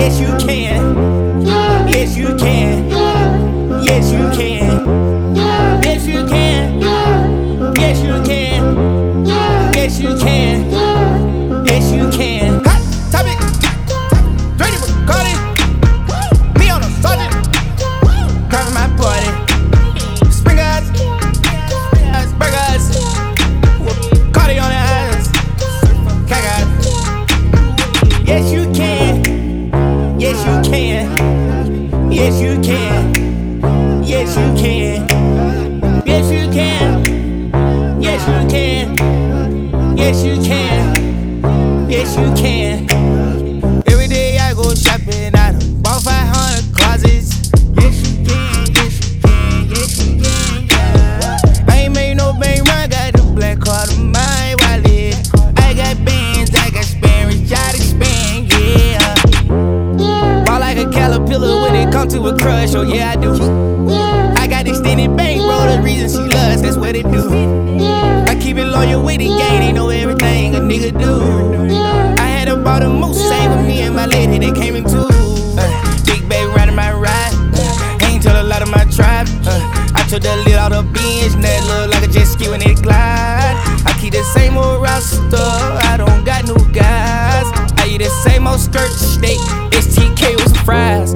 Yes, you can. Yes, you can. Yes, you can. Yes, you can. Yes, you can. Yes, you can. Yes, you can. Hot topic. Drinking Bacardi. Me on a sergeant. Driving my party. Springers. Burgers. Cardi on the eyes. Cagas. Yes, you can. Yes, you can. Yes, you can. Yes, you can. Yes, you can. Yes, you can. Yes, you can. Yes, you can. Every day I go shopping, I done bought 500 closets. Yes, you can. Yes, you can. Yes, you can. Yeah. I ain't made no bank run, got the black card on my wallet. I got bands, I got Spanish, I expand, yeah. Ball like a caterpillar when it come to a crush, oh yeah I do. I got extended bankroll, the reason she loves, that's what it do. I keep it loyal with the gang, they know everything a nigga do. I had a bought a moose, same with me and my lady, they came in two. Big baby riding my ride, ain't tell a lot of my tribe. I took the lid out of beans, that look like a jet ski when it glide. I keep the same old roster, I don't got no guys. I eat the same old skirt steak, STK with some fries.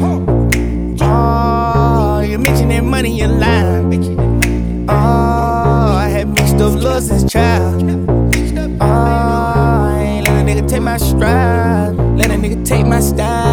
Oh, you mention that money in line. Oh, I had mixed up love since child. Oh, I ain't let a nigga take my stride. Let a nigga take my style.